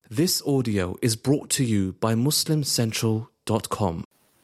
This audio is brought to you by MuslimCentral.com.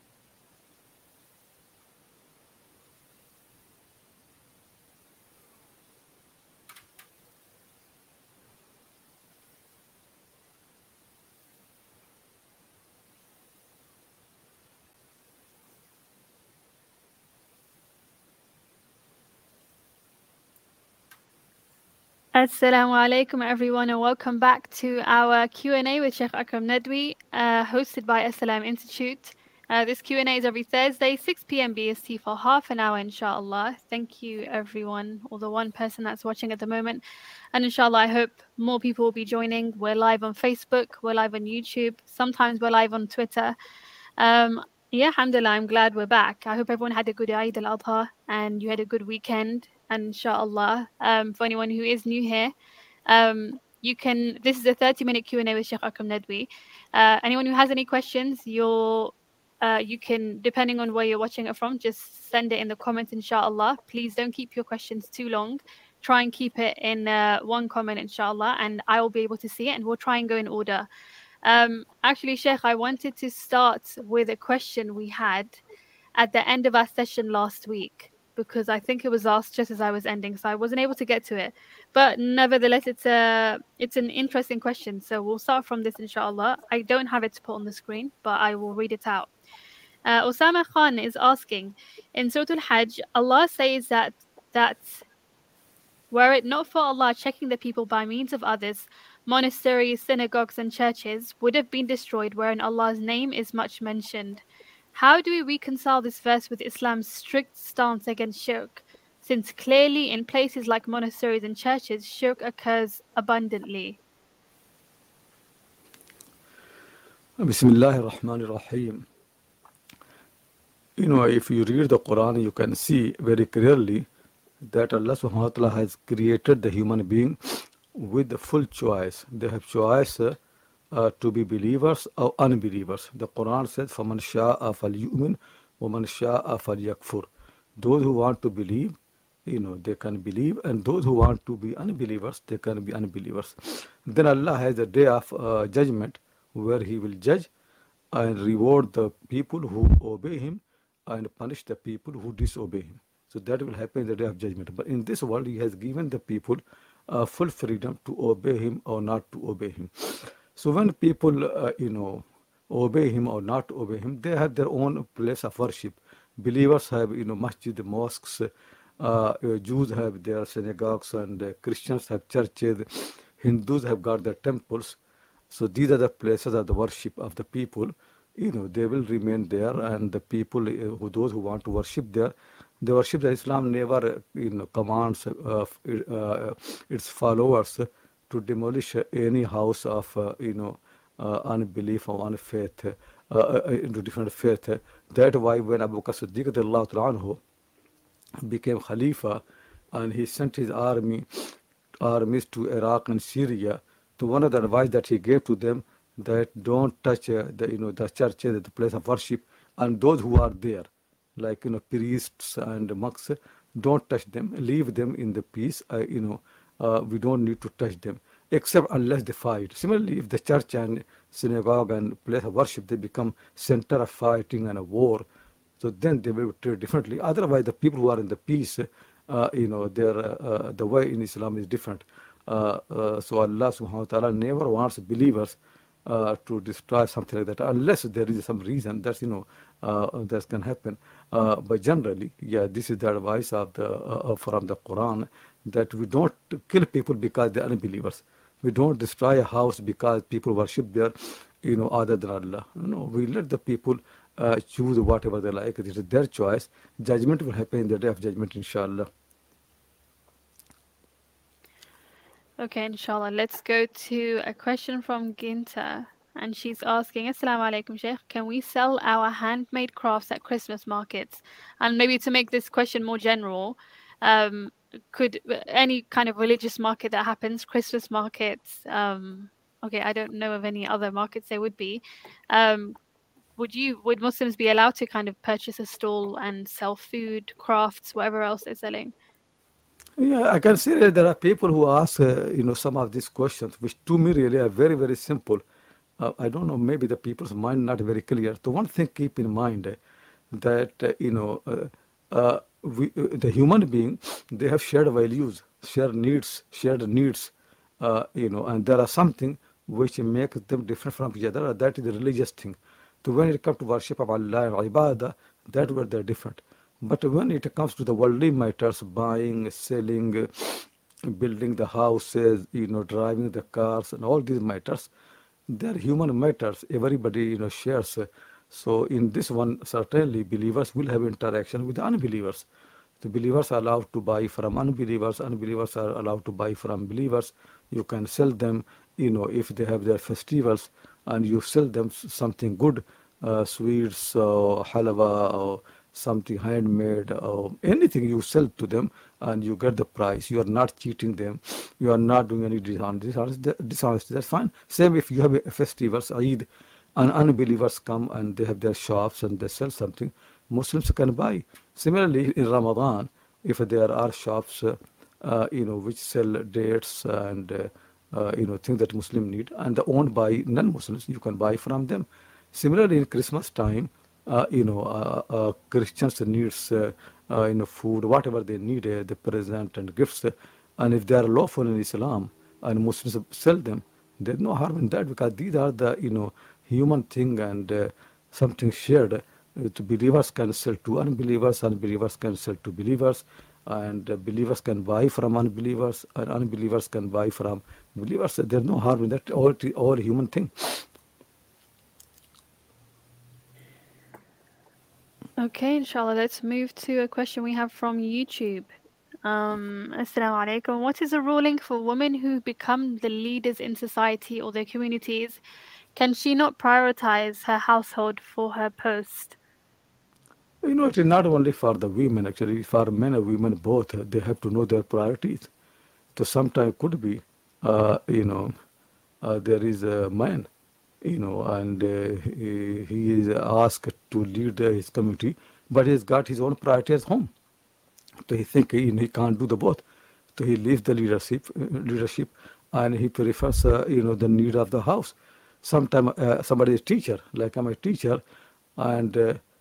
Assalamu alaikum everyone, and welcome back to our Q&A with Sheikh Akram Nadwi, hosted by Assalam Institute. This Q&A is every Thursday, 6 p.m. BST for half an hour, inshallah. Thank you everyone, or the one person that's watching at the moment. And inshallah, I hope more people will be joining. We're live on Facebook, we're live on YouTube, sometimes we're live on Twitter. Alhamdulillah, I'm glad we're back. I hope everyone had a good Eid al-Adha and you had a good weekend. And inshallah, for anyone who is new here, this is a 30-minute Q&A with Sheikh Akram Nadwi. Anyone who has any questions, you can, depending on where you're watching it from, just send it in the comments, inshallah. Please don't keep your questions too long. Try and keep it in one comment, inshallah, and I will be able to see it, and we'll try and go in order. Actually, Sheikh, I wanted to start with a question we had at the end of our session last week, because I think it was asked just as I was ending, so I wasn't able to get to it. But nevertheless, it's an interesting question, so we'll start from this, inshallah. I don't have it to put on the screen, but I will read it out. Osama Khan is asking, in Surah Al-Hajj, Allah says that were it not for Allah checking the people by means of others, monasteries, synagogues, and churches would have been destroyed wherein Allah's name is much mentioned. How do we reconcile this verse with Islam's strict stance against shirk, since clearly in places like monasteries and churches, shirk occurs abundantly? Bismillah ar-Rahman ar-Rahim. If you read the Quran, you can see very clearly that Allah subhanahu wa ta'ala has created the human being with the full choice. They have choice to be believers or unbelievers. The Quran says, فَمَنْ شَاءَ فَلْيُؤْمِنْ وَمَنْ شَاءَ فَلْيَكْفُرْ. Those who want to believe, they can believe, and those who want to be unbelievers, they can be unbelievers. Then Allah has a day of judgment where He will judge and reward the people who obey Him and punish the people who disobey Him. So that will happen in the day of judgment. But in this world, He has given the people full freedom to obey Him or not to obey Him. So when people, obey Him or not obey Him, they have their own place of worship. Believers have, masjid, mosques. Jews have their synagogues, and Christians have churches. Hindus have got their temples. So these are the places of the worship of the people. They will remain there, and the people, those who want to worship there, they worship there. Islam never, commands its followers to demolish any house of, unbelief or unfaith, into different faith. That's why when Abu Bakr Siddiq radiallahu anhu became Khalifa, and he sent his armies to Iraq and Syria, so one of the advice that he gave to them, that don't touch the churches, the place of worship, and those who are there, like priests and monks, don't touch them, leave them in the peace. We don't need to touch them, except unless they fight. Similarly, if the church and synagogue and place of worship, they become center of fighting and a war, so then they will treat differently. Otherwise, the people who are in the peace, the way in Islam is different. So Allah subhanahu wa ta'ala never wants believers to destroy something like that, unless there is some reason that's that can happen. But generally, this is the advice of the from the Quran, that we don't kill people because they're unbelievers. We don't destroy a house because people worship there, other than Allah. We let the people choose whatever they like. It is their choice. Judgment will happen in the day of judgment, inshallah. Okay, inshallah. Let's go to a question from Ginta. And she's asking, Assalamu alaikum, Sheikh. Can we sell our handmade crafts at Christmas markets? And maybe to make this question more general, could any kind of religious market that happens, Christmas markets, okay, I don't know of any other markets there would be. Would Muslims be allowed to kind of purchase a stall and sell food, crafts, whatever else they're selling? Yeah, I can say that there are people who ask, some of these questions, which to me really are very, very simple. I don't know, maybe the people's mind not very clear. The one thing keep in mind that, the human being, they have shared values, shared needs, and there are something which makes them different from each other. That is the religious thing. So when it comes to worship of Allah and ibadah, that where they're different. But when it comes to the worldly matters, buying, selling, building the houses, driving the cars, and all these matters, they're human matters. Everybody, shares. So in this one, certainly believers will have interaction with unbelievers. The believers are allowed to buy from unbelievers. Unbelievers are allowed to buy from believers. You can sell them, if they have their festivals, and you sell them something good, sweets or halwa or something handmade or anything you sell to them, and you get the price. You are not cheating them. You are not doing any dishonesty. That's fine. Same if you have a festivals, Eid, and unbelievers come and they have their shops and they sell something, Muslims can buy. Similarly, in Ramadan, if there are shops, which sell dates and things that Muslim need, and owned by non-Muslims, you can buy from them. Similarly, in Christmas time, Christians needs food, whatever they need, the present and gifts, and if they are lawful in Islam and Muslims sell them, there's no harm in that, because these are the human thing, and something shared. To believers can sell to unbelievers, unbelievers can sell to believers, and believers can buy from unbelievers, and unbelievers can buy from believers. There's no harm in that. All human thing. Okay, inshallah, let's move to a question we have from YouTube. Assalamu alaikum. What is the ruling for women who become the leaders in society or their communities? Can she not prioritize her household for her post? It is not only for the women, actually, for men and women both. They have to know their priorities. So sometimes could be, there is a man, and he is asked to lead his community, but he's got his own priorities home. So he think he can't do the both. So he leaves the leadership, and he prefers, the need of the house. Sometimes somebody is teacher, like I'm a teacher, and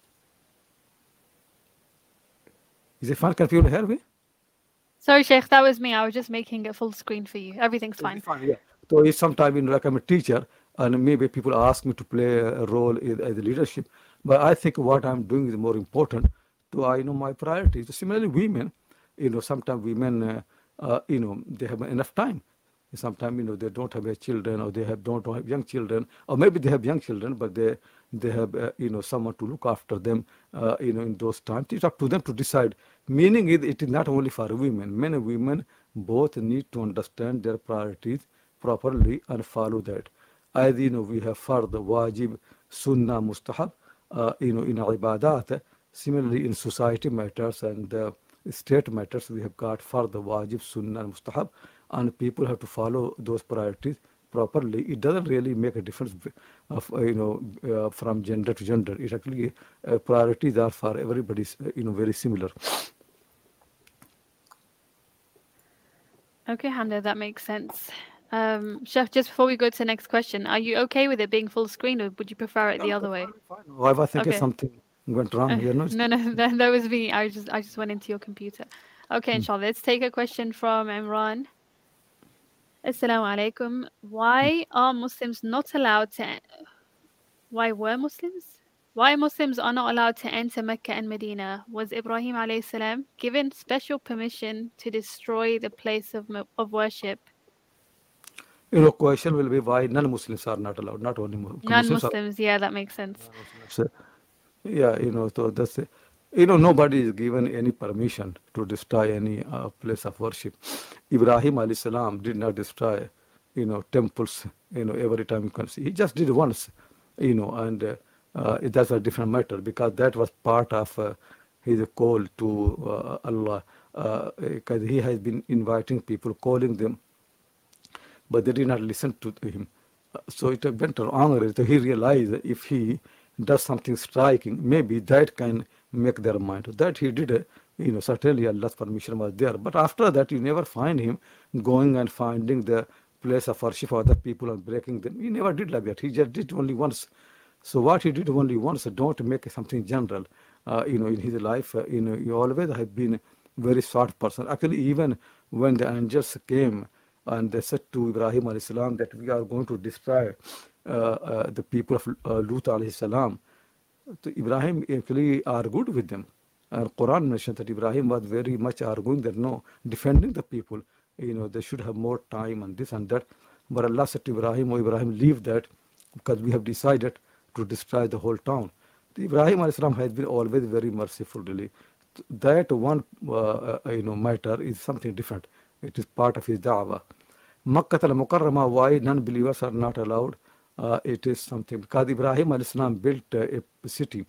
is it fine? Can people hear me? Sorry, Sheikh, that was me. I was just making it full screen for you. Everything's fine. Yeah. So it's sometimes, like I'm a teacher, and maybe people ask me to play a role as a leadership, but I think what I'm doing is more important. So I know my priorities. So similarly, women, sometimes women, they have enough time. Sometimes, they don't have children, or they don't have young children, or maybe they have young children, but they have, someone to look after them, in those times. It's up to them to decide. Meaning it is not only for women. Men and women both need to understand their priorities properly and follow that. As we have fard, wajib, sunnah, mustahab, in ibadat. Similarly, in society matters and state matters, we have got fard, wajib, sunnah, and mustahab, and people have to follow those priorities properly. It doesn't really make a difference of, from gender to gender. It actually, priorities are for everybody, very similar. Okay, Hamda, that makes sense. Chef, just before we go to the next question, are you okay with it being full screen, or would you prefer it the other way? I was thinking Okay. something went wrong here. No, No, that was me. I just went into your computer. Okay, inshallah. Let's take a question from Imran. Assalamu alaikum. Why are Muslims not allowed to? Why Muslims are not allowed to enter Mecca and Medina? Was Ibrahim alayhi salam given special permission to destroy the place of worship? Question will be why non-Muslims are not allowed, not only Muslims. Non-Muslims, yeah, that makes sense. So, yeah, so that's it. Nobody is given any permission to destroy any place of worship. Ibrahim alayhi salam did not destroy, temples, every time you can see. He just did once, and that's a different matter, because that was part of his call to Allah, because he has been inviting people, calling them, but they did not listen to him. So it went wrong. So he realized if he does something striking, maybe that can make their mind. That he did Certainly Allah's permission was there. But after that, you never find him going and finding the place of worship of other people and breaking them. He never did like that. He just did only once. So what he did only once, don't make something general. In his life, he always have been very short person. Actually, even when the angels came and they said to Ibrahim alayhi salam that we are going to destroy the people of Lut alayhi salam, so Ibrahim actually argued with them. And Quran mentions that Ibrahim was very much arguing that no, defending the people, they should have more time and this and that. But Allah said to Ibrahim, oh Ibrahim, leave that because we have decided to destroy the whole town. The Ibrahim alayhi salam has been always very merciful, really. That one, matter is something different. It is part of his da'wah. Makkah al-Mukarramah, why non-believers are not allowed? It is something because Ibrahim alayhi salam built a city,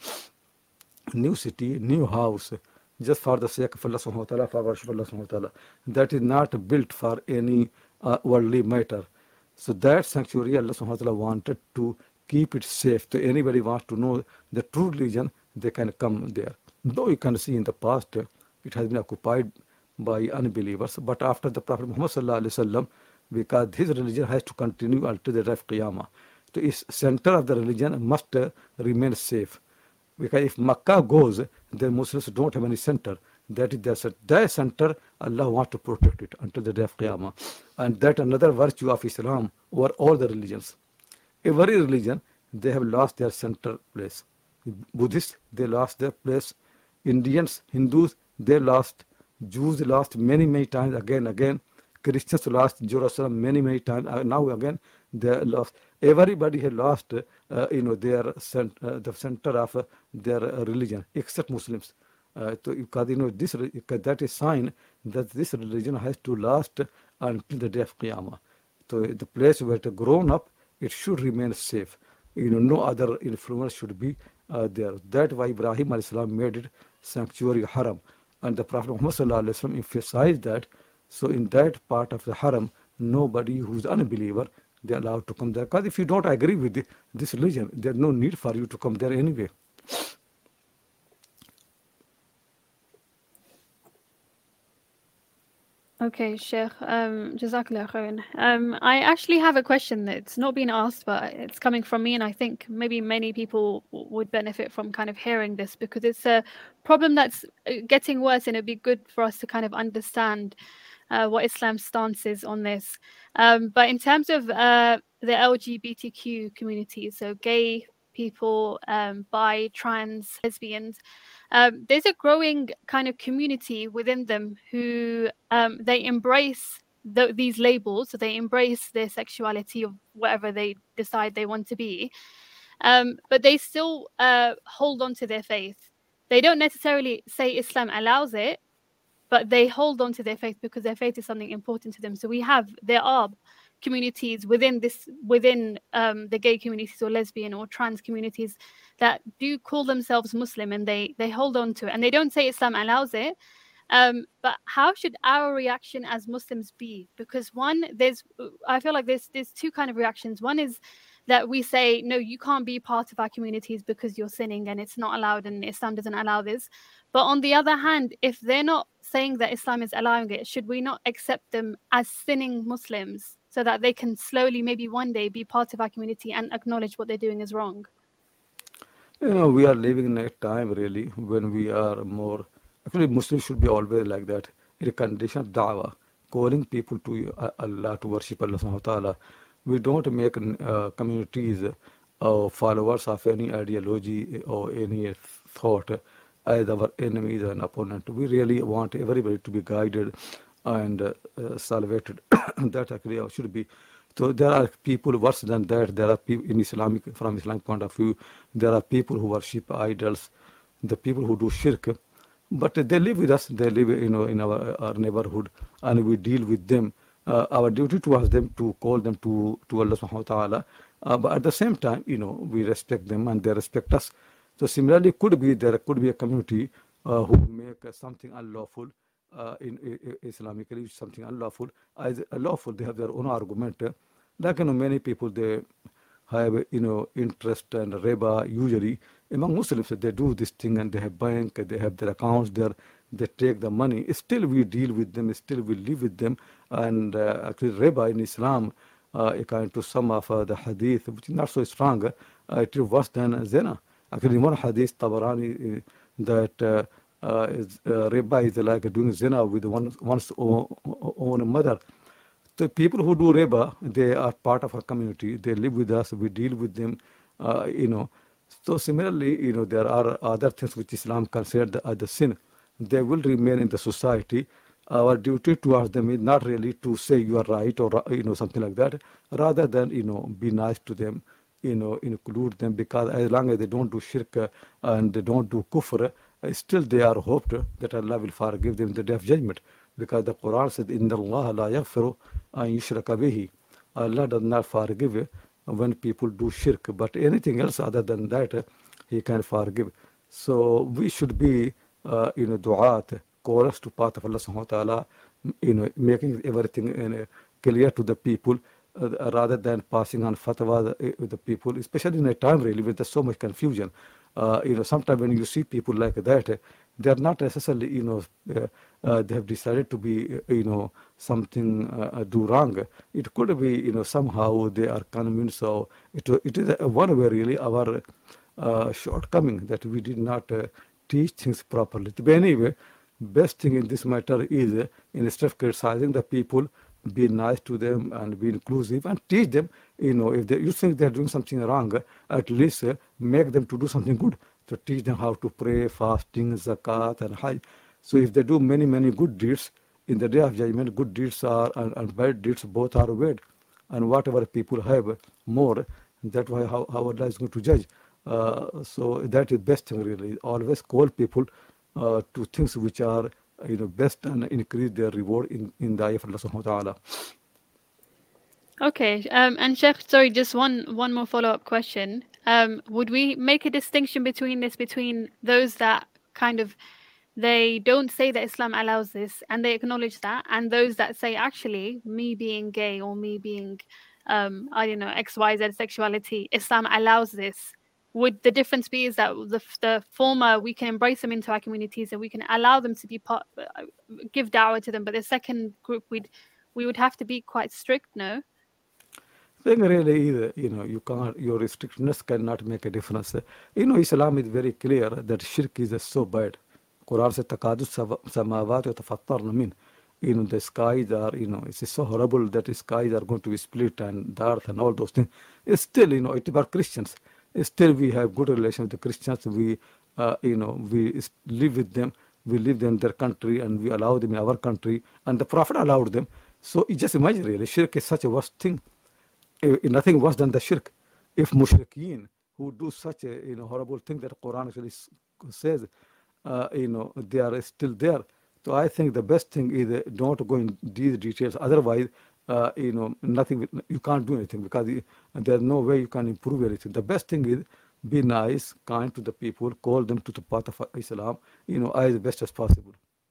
new house, just for the sake of Allah subhanahu wa ta'ala, for worship Allah subhanahu wa ta'ala. That is not built for any worldly matter. So that sanctuary Allah subhanahu wa ta'ala wanted to keep it safe. So anybody wants to know the true religion, they can come there. Though you can see in the past, it has been occupied by unbelievers. But after the Prophet Muhammad sallallahu alaihi wasallam, because his religion has to continue until the day of Qiyamah. So its center of the religion must remain safe. Because if Makkah goes, then Muslims don't have any center. That is their center. Allah wants to protect it until the day of Qiyamah. And that another virtue of Islam over all the religions. Every religion, they have lost their center place. Buddhists, they lost their place. Indians, Hindus, they lost. Jews lost many times, again. Christians lost Jerusalem many times. Now again, they lost. Everybody has lost, the center of their religion, except Muslims. Because that is sign that this religion has to last until the day of Qiyamah. So the place where it grown up, it should remain safe. No other influence should be there. That's why Ibrahim alayhi salam made it sanctuary haram, and the Prophet Muhammad sallallahu alaihi wasallam emphasized that. So in that part of the haram, nobody who's unbeliever, they're allowed to come there. Because if you don't agree with this religion, there's no need for you to come there anyway. Okay, Sheikh, Jazakallah khairan. I actually have a question that's not been asked, but it's coming from me, and I think maybe many people would benefit from kind of hearing this because it's a problem that's getting worse, and it'd be good for us to kind of understand what Islam's stance is on this. But in terms of the LGBTQ community, so gay people, bi, trans, lesbians, there's a growing kind of community within them who they embrace these labels, so they embrace their sexuality of whatever they decide they want to be, but they still hold on to their faith. They don't necessarily say Islam allows it, but they hold on to their faith because their faith is something important to them. So there are communities within the gay communities or lesbian or trans communities that do call themselves Muslim, and they hold on to it, and they don't say Islam allows it. But how should our reaction as Muslims be? Because I feel like there's two kind of reactions. One is that we say, no, you can't be part of our communities because you're sinning and it's not allowed and Islam doesn't allow this. But on the other hand, if they're not saying that Islam is allowing it, should we not accept them as sinning Muslims so that they can slowly, maybe one day, be part of our community and acknowledge what they're doing is wrong? We are living in a time really when we are more, actually Muslims should be always like that, in a condition of da'wah, calling people to Allah, to worship Allah subhanahu wa ta'ala. We don't make communities followers of any ideology or any thought as our enemies and opponent. We really want everybody to be guided and salvated. That actually should be. So there are people worse than that. There are people from Islamic point of view, there are people who worship idols, the people who do shirk, but they live with us. They live, in our neighborhood, and we deal with them. Our duty towards them to call them to Allah subhanahu wa ta'ala. But at the same time, we respect them and they respect us. So similarly, there could be a community who make something unlawful in Islamically, something unlawful as lawful. They have their own argument. Like many people, they have interest and riba. Usually among Muslims, they do this thing and they have bank, they have their accounts there, they take the money. Still, we deal with them. Still, we live with them. And actually, riba in Islam, according to some of the hadith, which is not so strong, it is worse than zina. Actually, in one hadith, Tabarani, that riba is like doing zina with one's own mother. The people who do riba, they are part of our community. They live with us. We deal with them. You know. So similarly, you know, there are other things which Islam considered as the sin. They will remain in the society. Our duty towards them is not really to say you are right or you know something like that, rather than you know be nice to them, you know, include them, because as long as they don't do shirk and they don't do kufr, still they are hoped that Allah will forgive them the day of judgment, because the Quran said, "Inna Allah la yaghfiru an yushraka bihi." Allah does not forgive when people do shirk, but anything else other than that, He can forgive. So we should be, you know, du'at, callers to path of Allah subhanahu wa ta'ala, you know, making everything clear to the people, rather than passing on fatwa with the people, especially in a time really when there's so much confusion. You know, sometimes when you see people like that, they are not necessarily, you know, they have decided to be, you know, something do wrong. It could be, you know, somehow they are convinced. So it is one way really our shortcoming that we did not teach things properly. But anyway, best thing in this matter is instead of criticizing the people, be nice to them and be inclusive and teach them, you know, if you think they're doing something wrong, at least make them to do something good. To teach them how to pray, fasting, zakat, and hajj. So if they do many, many good deeds, in the day of judgment, good deeds are and bad deeds both are weighed. And whatever people have more, that's why how Allah is going to judge. So that is best thing really. Always call people to things which are, you know, best and increase their reward in the eye of Allah subhanahu wa ta'ala. Okay, and Sheikh, sorry, just one more follow-up question. Would we make a distinction between those that kind of they don't say that Islam allows this and they acknowledge that, and those that say actually me being gay or me being I don't know, XYZ sexuality, Islam allows this? Would the difference be is that the former, we can embrace them into our communities and we can allow them to be part, give da'wah to them, but the second group we would have to be quite strict, no? Thing really is, you know, you can't, your restrictions cannot make a difference. You know, Islam is very clear that shirk is so bad. Quran says, "Takadu samawat yatafattarna min." You know, the skies are, you know, it's so horrible that the skies are going to be split and the earth and all those things. It's still, you know, it's about Christians. Still, we have good relations with the Christians. We, you know, we live with them. We live in their country and we allow them in our country. And the Prophet allowed them. So you just imagine, really, shirk is such a worst thing. Nothing worse than the shirk. If mushrikeen who do such a, you know, horrible thing that Quran actually says, you know, they are still there. So I think the best thing is don't go in these details. Otherwise, you know, nothing. You can't do anything because there's no way you can improve anything. The best thing is be nice, kind to the people, call them to the path of Islam, you know, as best as possible.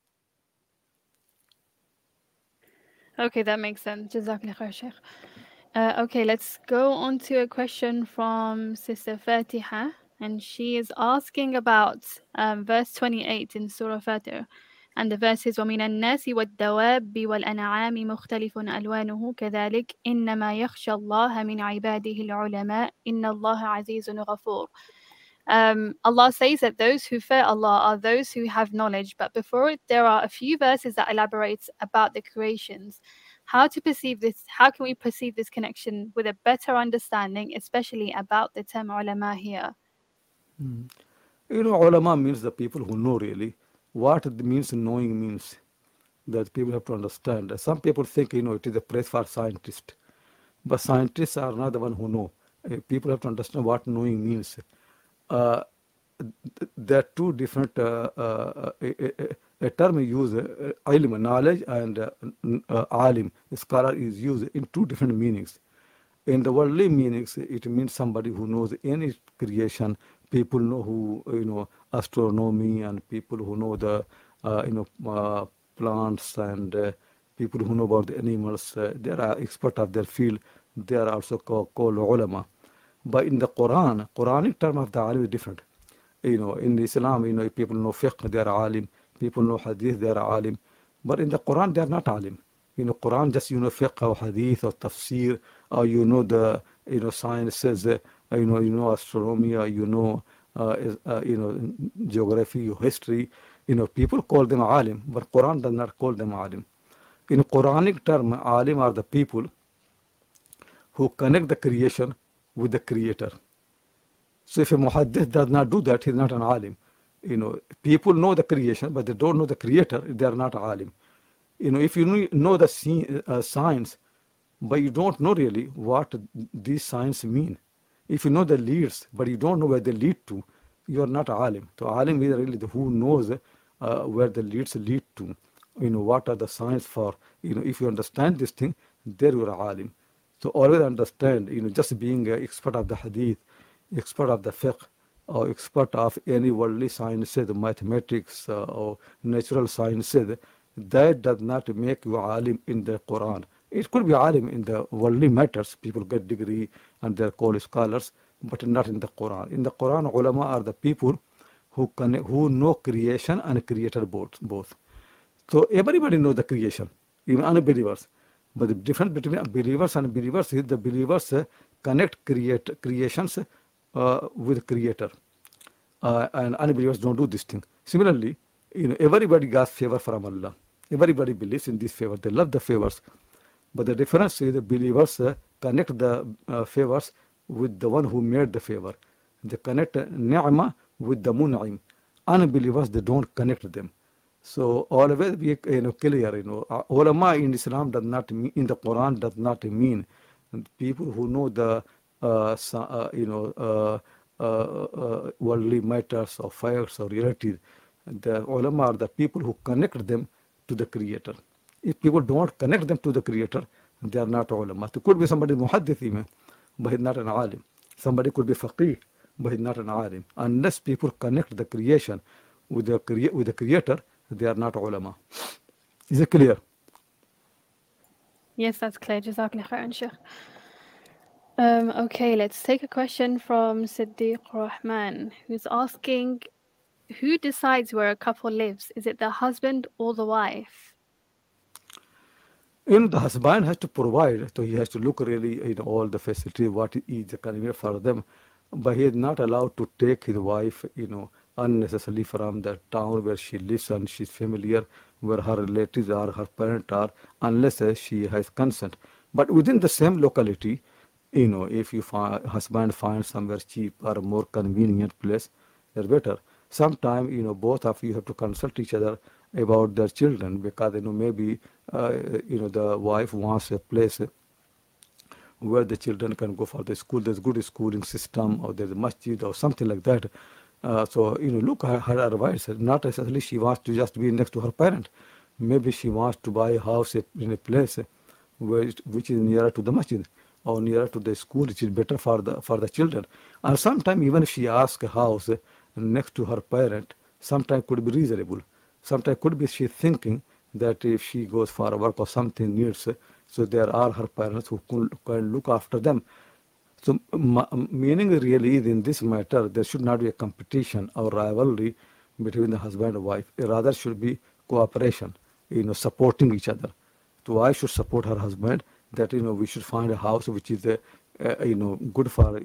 Okay, that makes sense. Jazakallah khair, Sheikh. Okay, let's go on to a question from Sister Fatiha, and she is asking about verse 28 in Surah Fatiha. And the verse is وَمِنَ النَّاسِ وَالدَّوَابِّ وَالْأَنْعَامِ مُخْتَلِفٌ أَلْوَانُهُ كَذَلِكَ إِنَّمَا يَخْشَى اللَّهَ مِنْ عِبَادِهِ الْعُلَمَاءِ إِنَّ اللَّهَ عَزِيزٌ غَفُورٌ. Allah says that those who fear Allah are those who have knowledge, but before it there are a few verses that elaborate about the creations. How to perceive this? How can we perceive this connection with a better understanding, especially about the term ulama here? You know, ulama means the people who know really. What it means knowing means that people have to understand. Some people think, you know, it is a place for scientists. But scientists are not the one who know. People have to understand what knowing means. There are two different a term used, ilm, knowledge, and alim, scholar, is used in two different meanings. In the worldly meanings, it means somebody who knows any creation. People know who, you know, astronomy, and people who know the, you know, plants, and people who know about the animals. They are expert of their field. They are also called ulama. But in the Quranic term of the alim is different. You know, in Islam, you know, people know fiqh, they are alim. People know hadith, they are alim. But in the Quran, they are not alim. Quran just, fiqh or hadith or tafsir, or the, sciences, astronomy, or geography or history. People call them alim, but Quran does not call them alim. In Quranic term, alim are the people who connect the creation with the creator. So if a muhaddith does not do that, he's not an alim. People know the creation, but they don't know the creator, they are not alim. If you know the science, but you don't know really what these science mean. If you know the leads, but you don't know where they lead to, you are not alim. So alim is really the who knows where the leads lead to. What are the science for? If you understand this thing, there you are alim. So always understand, just being an expert of the hadith, expert of the fiqh, or expert of any worldly sciences, mathematics or natural sciences, that does not make you alim in the Quran. It could be alim in the worldly matters. People get degree and they're called scholars, but not in the Quran. In the Quran, ulama are the people who know creation and creator both. So everybody knows the creation, even unbelievers. But the difference between believers and unbelievers is the believers connect creations with creator. And unbelievers don't do this thing. Similarly, everybody got favor from Allah. Everybody believes in this favor. They love the favors. But the difference is the believers connect the favors with the one who made the favor. They connect ni'mah with the mun'im. Unbelievers, they don't connect them. So always be clear. Ulama in Islam does not mean, in the Quran does not mean people who know the worldly matters or facts or realities. The ulama are the people who connect them to the creator. If people don't connect them to the creator, they are not ulama. It could be somebody muhaddith, but he's not an alim. Somebody could be faqih, but he's not an alim. Unless people connect the creation with the creator, they are not ulama. Is it clear? Yes, that's clear. Jazakallah khairan, Sheikh. Okay, let's take a question from Siddiq Rahman, who's asking, who decides where a couple lives? Is it the husband or the wife? The husband has to provide, so he has to look really all the facilities, what is convenient for them. But he is not allowed to take his wife, unnecessarily from the town where she lives and she's familiar, where her relatives are, her parents are, unless she has consent. But within the same locality, if you husband finds somewhere cheap or more convenient place, they're better. Sometime, both of you have to consult each other about their children, because maybe the wife wants a place where the children can go for the school. There's good schooling system, or there's a masjid or something like that. So look at her advice. Not necessarily she wants to just be next to her parent. Maybe she wants to buy a house in a place which is nearer to the masjid or nearer to the school, which is better for the children. And sometimes even if she asks a house next to her parent, sometimes could be reasonable. Sometimes could be she thinking that if she goes for work or something needs, so there are her parents who can look after them. So meaning really is in this matter, there should not be a competition or rivalry between the husband and wife. Rather should be cooperation, supporting each other. So wife should support her husband, that we should find a house which is good for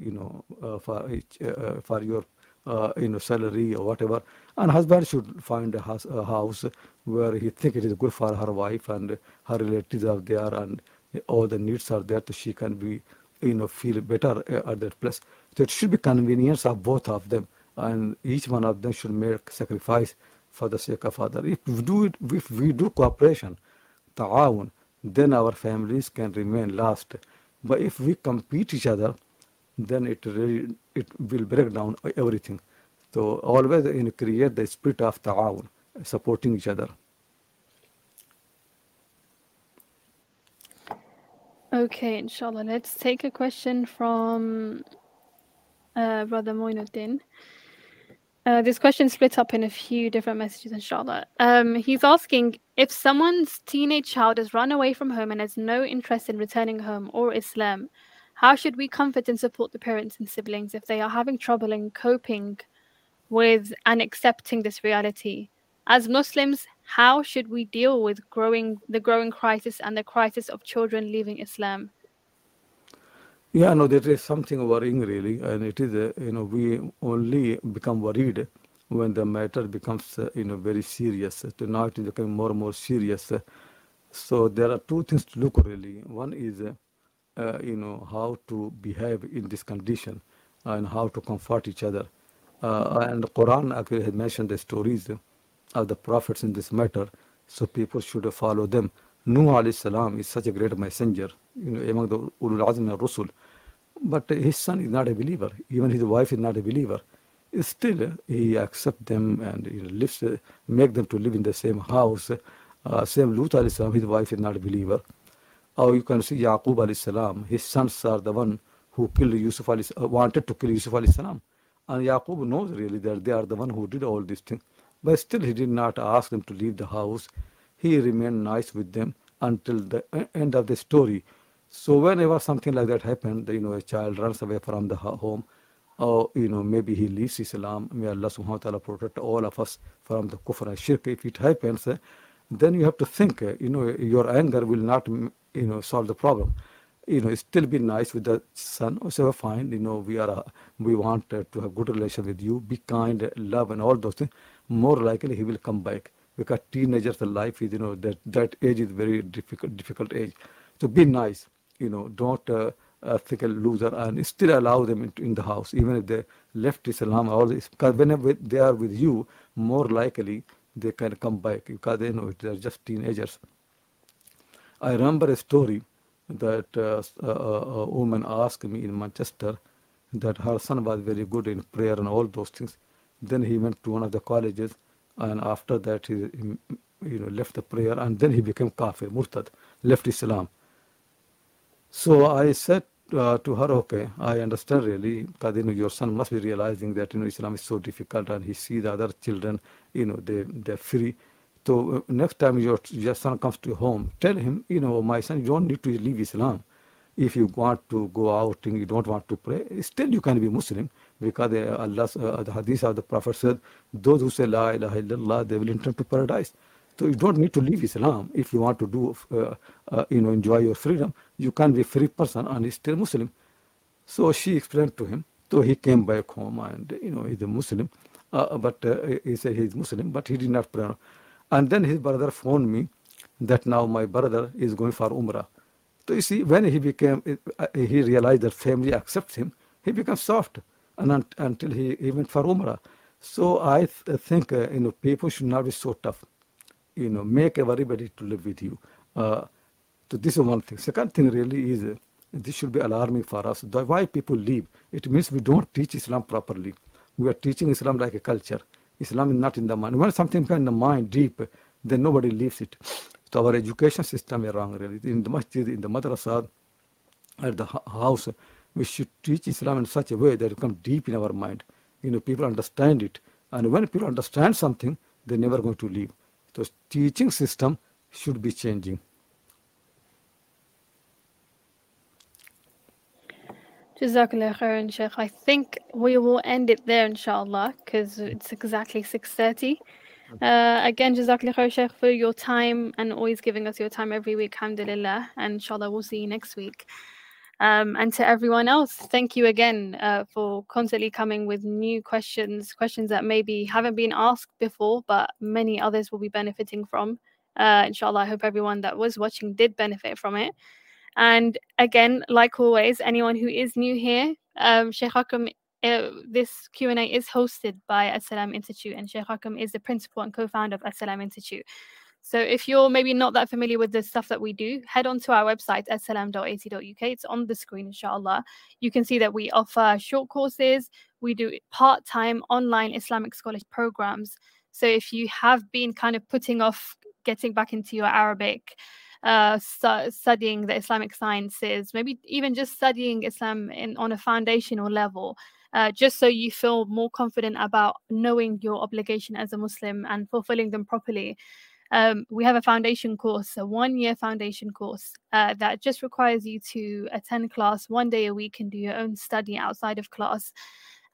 for your salary or whatever, and husband should find a house where he think it is good for her wife and her relatives are there and all the needs are there, so she can be feel better at that place. So it should be convenience of both of them, and each one of them should make sacrifice for the sake of other. If we do cooperation, ta'awun, then our families can remain last. But if we compete each other, then it will break down everything. So always create the spirit of ta'awun, supporting each other. Okay, inshallah. Let's take a question from Brother Moinuddin. This question split up in a few different messages, inshallah. He's asking, if someone's teenage child has run away from home and has no interest in returning home or Islam, how should we comfort and support the parents and siblings if they are having trouble in coping with and accepting this reality? As Muslims, how should we deal with the growing crisis and the crisis of children leaving Islam? Yeah, no, that is something worrying really, and it is, we only become worried when the matter becomes, very serious. Now it is becoming more and more serious. So there are two things to look really. One is, how to behave in this condition and how to comfort each other. And the Quran actually has mentioned the stories of the prophets in this matter, so people should follow them. Nuh alayhi salam is such a great messenger, among the Ulul Azm and Rusul, but his son is not a believer. Even his wife is not a believer. Still, he accepts them and lives, make them to live in the same house. Same Lut alayhi salam, his wife is not a believer. Or you can see Yaqub alayhi salam, his sons are the one who killed Yusuf alayhi, wanted to kill Yusuf alayhi salam. And Yaqub knows really that they are the one who did all these things. But still he did not ask them to leave the house. He remained nice with them until the end of the story. So whenever something like that happened, a child runs away from the home, or maybe he leaves Islam. May Allah subhanahu wa ta'ala protect all of us from the kufr and shirk. If it happens, then you have to think, your anger will not, solve the problem. Still be nice with the son. So fine, we want to have good relation with you. Be kind, love, and all those things. More likely he will come back, because teenagers' life is, that age is very difficult age. So be nice. Don't think a loser, and still allow them in the house, even if they left Islam. All this, because whenever they are with you, more likely they can come back, because they know they are just teenagers. I remember a story that a woman asked me in Manchester that her son was very good in prayer and all those things. Then he went to one of the colleges, and after that he left the prayer, and then he became kafir, murtad, left Islam. So I said to her, okay, I understand really, because your son must be realizing that Islam is so difficult, and he sees the other children, they're free. So next time your son comes to home, tell him, my son, you don't need to leave Islam. If you want to go out and you don't want to pray, still you can be Muslim, because the hadith of the Prophet said, those who say La ilaha illallah, they will enter to paradise. So you don't need to leave Islam. If you want to do, enjoy your freedom, you can be a free person and still Muslim. So she explained to him. So he came back home, and he's a Muslim, but he said he's Muslim, but he did not pray. And then his brother phoned me that now my brother is going for Umrah. So you see, when he realized that family accepts him, he becomes soft, and until he went for Umrah. So I think people should not be so tough. Make everybody to live with you. So this is one thing. Second thing really is, this should be alarming for us. Why people leave? It means we don't teach Islam properly. We are teaching Islam like a culture. Islam is not in the mind. When something is in the mind deep, then nobody leaves it. So our education system is wrong really. In the masjid, in the madrasa, at the house, we should teach Islam in such a way that it becomes deep in our mind. People understand it. And when people understand something, they're never going to leave. So teaching system should be changing. Jazakallah khairan, Sheikh. I think we will end it there, inshallah, because it's exactly 6:30. Again, Jazakallah khair, Sheikh, for your time and always giving us your time every week. Alhamdulillah. And inshallah, we'll see you next week. And to everyone else, thank you again for constantly coming with new questions that maybe haven't been asked before, but many others will be benefiting from. Inshallah, I hope everyone that was watching did benefit from it. And again, like always, anyone who is new here, Sheikh Akram, this Q&A is hosted by As-Salam Institute, and Sheikh Akram is the principal and co-founder of As-Salam Institute. So if you're maybe not that familiar with the stuff that we do, head on to our website, assalam.ac.uk. It's on the screen, inshallah. You can see that we offer short courses. We do part-time online Islamic scholarship programs. So if you have been kind of putting off getting back into your Arabic, studying the Islamic sciences, maybe even just studying Islam on a foundational level, just so you feel more confident about knowing your obligation as a Muslim and fulfilling them properly. We have a foundation course, a 1-year foundation course that just requires you to attend class 1 day a week and do your own study outside of class.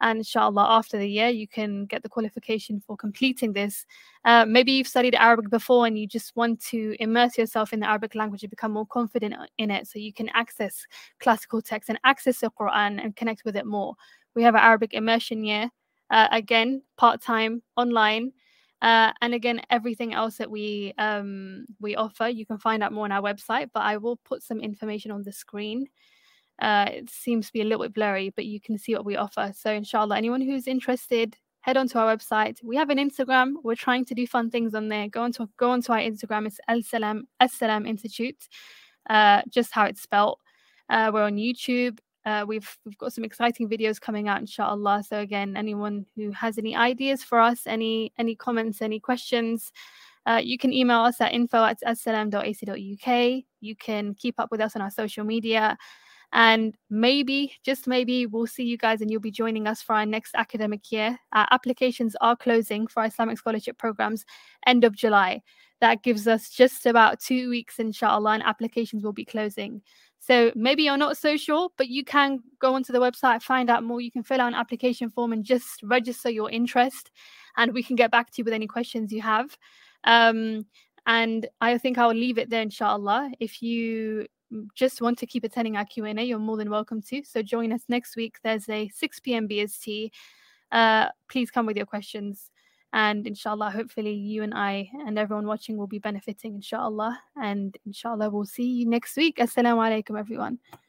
And inshallah, after the year, you can get the qualification for completing this. Maybe you've studied Arabic before and you just want to immerse yourself in the Arabic language and become more confident in it, so you can access classical texts and access the Quran and connect with it more. We have an Arabic immersion year, again, part-time, online. And again, everything else that we offer, you can find out more on our website, but I will put some information on the screen. It seems to be a little bit blurry, but you can see what we offer. So inshallah, anyone who's interested, head onto our website. We have an Instagram. We're trying to do fun things on there. Go onto our Instagram. It's As-Salam Institute, just how it's spelled. We're on YouTube. We've got some exciting videos coming out, inshallah. So again, anyone who has any ideas for us, any comments, any questions, you can email us at info@assalam.ac.uk. You can keep up with us on our social media. And maybe, just maybe, we'll see you guys and you'll be joining us for our next academic year. Our applications are closing for our Islamic scholarship programs end of July. That gives us just about 2 weeks, inshallah, and applications will be closing. So maybe you're not so sure, but you can go onto the website, find out more. You can fill out an application form and just register your interest, and we can get back to you with any questions you have. And I think I'll leave it there, inshallah. If you just want to keep attending our Q&A, you're more than welcome to. So join us next week, Thursday, 6 p.m. BST. Please come with your questions. And inshallah, hopefully you and I and everyone watching will be benefiting, inshallah. And inshallah, we'll see you next week. Assalamu alaikum, everyone.